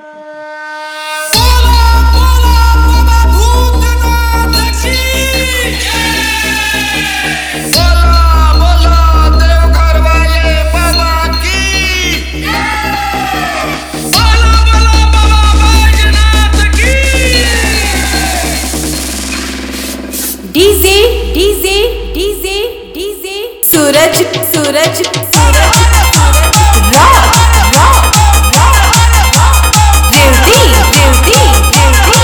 DJ DJ DJ DJ Suraj Suraj Suraj rock rock Revati Revati Revati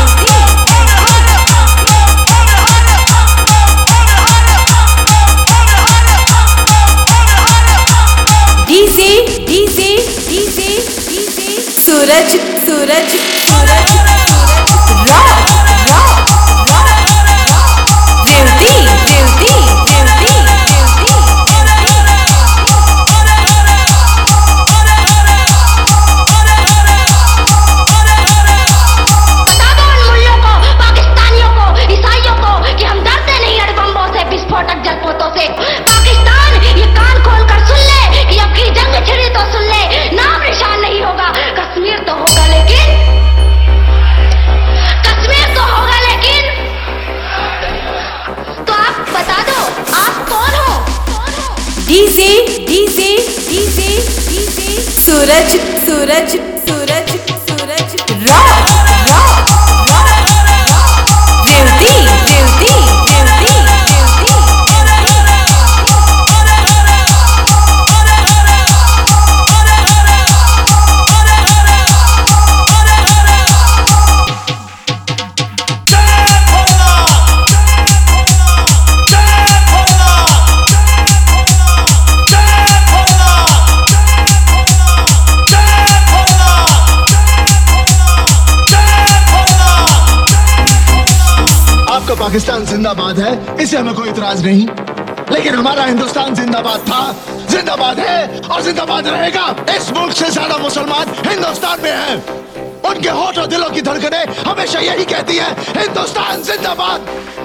DJ DJ DJ DJ Suraj Suraj Suraj rock rock Revati Revati Revati बता दो उन मुल्लों को, पाकिस्तानियों को, ईसाइयों को कि हम डरते नहीं अणुबम्बों से, विस्फोटक जलपोतों से। पाकिस्तान ये कान खोल कर सुन ले कि अब की जंग छिड़ी तो सुन ले, नाम निशान नहीं होगा। कश्मीर तो होगा लेकिन तो आप बता दो आप कौन हो? DJ DJ DJ DJ Suraj Suraj Suraj Suraj rock rock Revati Revati Revati आपका पाकिस्तान जिंदाबाद है, इसे हमें कोई इतराज नहीं, लेकिन हमारा हिंदुस्तान जिंदाबाद था, जिंदाबाद है और जिंदाबाद रहेगा। इस मुल्क से ज्यादा मुसलमान हिंदुस्तान में हैं। उनके होठ और दिलों की धड़कनें हमेशा यही कहती हैं, हिंदुस्तान जिंदाबाद।